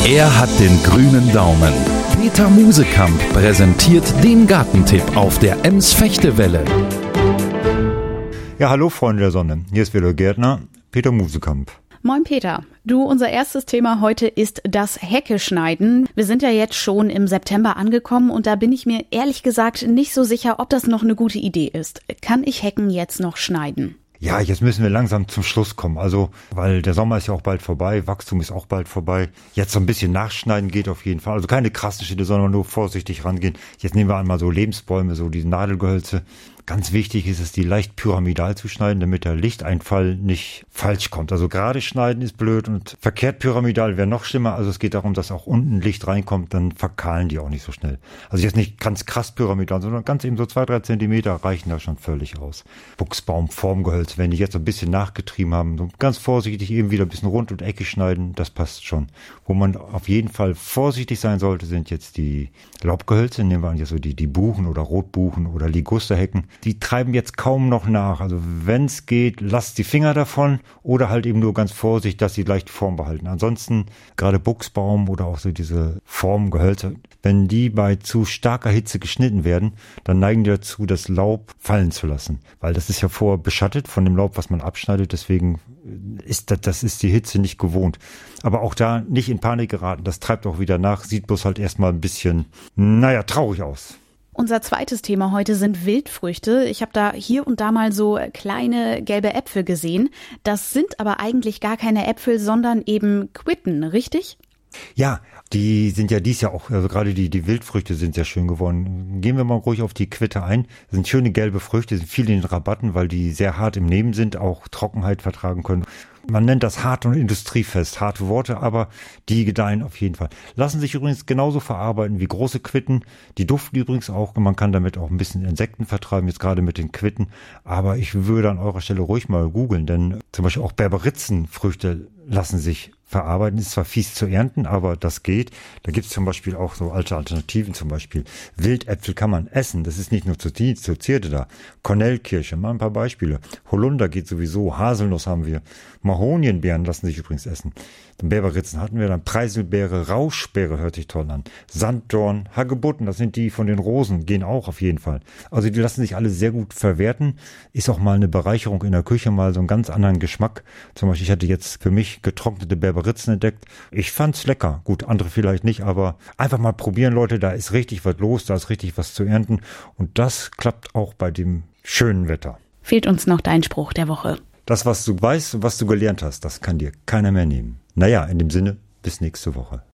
Er hat den grünen Daumen. Peter Musekamp präsentiert den Gartentipp auf der Ems-Fechtewelle. Ja, hallo Freunde der Sonne. Hier ist wieder Gärtner Peter Musekamp. Moin Peter. Du, unser erstes Thema heute ist das Heckeschneiden. Wir sind ja jetzt schon im September angekommen und da bin ich mir ehrlich gesagt nicht so sicher, ob das noch eine gute Idee ist. Kann ich Hecken jetzt noch schneiden? Ja, jetzt müssen wir langsam zum Schluss kommen. Also, weil der Sommer ist ja auch bald vorbei, Wachstum ist auch bald vorbei. Jetzt so ein bisschen nachschneiden geht auf jeden Fall. Also keine krassen Schnitte, sondern nur vorsichtig rangehen. Jetzt nehmen wir einmal so Lebensbäume, so diese Nadelgehölze. Ganz wichtig ist es, die leicht pyramidal zu schneiden, damit der Lichteinfall nicht falsch kommt. Also gerade schneiden ist blöd und verkehrt pyramidal wäre noch schlimmer. Also es geht darum, dass auch unten Licht reinkommt, dann verkahlen die auch nicht so schnell. Also jetzt nicht ganz krass pyramidal, sondern ganz eben so 2-3 Zentimeter reichen da schon völlig aus. Buchsbaum, Formgehölz, wenn die jetzt so ein bisschen nachgetrieben haben, so ganz vorsichtig eben wieder ein bisschen rund und eckig schneiden, das passt schon. Wo man auf jeden Fall vorsichtig sein sollte, sind jetzt die Laubgehölze, nehmen wir an, jetzt so die Buchen oder Rotbuchen oder Ligusterhecken. Die treiben jetzt kaum noch nach. Also wenn es geht, lasst die Finger davon oder halt eben nur ganz vorsichtig, dass sie leicht Form behalten. Ansonsten gerade Buchsbaum oder auch so diese Formgehölze, wenn die bei zu starker Hitze geschnitten werden, dann neigen die dazu, das Laub fallen zu lassen. Weil das ist ja vorher beschattet von dem Laub, was man abschneidet. Deswegen ist das ist die Hitze nicht gewohnt. Aber auch da nicht in Panik geraten. Das treibt auch wieder nach. Sieht bloß halt erstmal ein bisschen, traurig aus. Unser zweites Thema heute sind Wildfrüchte. Ich habe da hier und da mal so kleine gelbe Äpfel gesehen. Das sind aber eigentlich gar keine Äpfel, sondern eben Quitten, richtig? Ja, die sind ja dies Jahr auch, also gerade die Wildfrüchte sind sehr schön geworden. Gehen wir mal ruhig auf die Quitte ein. Das sind schöne gelbe Früchte, sind viel in den Rabatten, weil die sehr hart im Nehmen sind, auch Trockenheit vertragen können. Man nennt das hart und industriefest, harte Worte, aber die gedeihen auf jeden Fall. Lassen sich übrigens genauso verarbeiten wie große Quitten. Die duften übrigens auch, man kann damit auch ein bisschen Insekten vertreiben, jetzt gerade mit den Quitten. Aber ich würde an eurer Stelle ruhig mal googeln, denn zum Beispiel auch Berberitzenfrüchte lassen sich verarbeiten. Ist zwar fies zu ernten, aber das geht. Da gibt es zum Beispiel auch so alte Alternativen, zum Beispiel Wildäpfel kann man essen. Das ist nicht nur zur Zierde da. Kornellkirsche, mal ein paar Beispiele. Holunder geht sowieso, Haselnuss haben wir. Mahonienbeeren lassen sich übrigens essen. Dann Berberitzen hatten wir, dann Preiselbeere, Rauschbeere hört sich toll an. Sanddorn, Hagebutten, das sind die von den Rosen, gehen auch auf jeden Fall. Also die lassen sich alle sehr gut verwerten. Ist auch mal eine Bereicherung in der Küche, mal so einen ganz anderen Geschmack. Zum Beispiel, ich hatte jetzt für mich getrocknete Berberitzen entdeckt. Ich fand's lecker. Gut, andere vielleicht nicht, aber einfach mal probieren, Leute. Da ist richtig was los, da ist richtig was zu ernten. Und das klappt auch bei dem schönen Wetter. Fehlt uns noch dein Spruch der Woche. Das, was du weißt und was du gelernt hast, das kann dir keiner mehr nehmen. Naja, in dem Sinne, bis nächste Woche.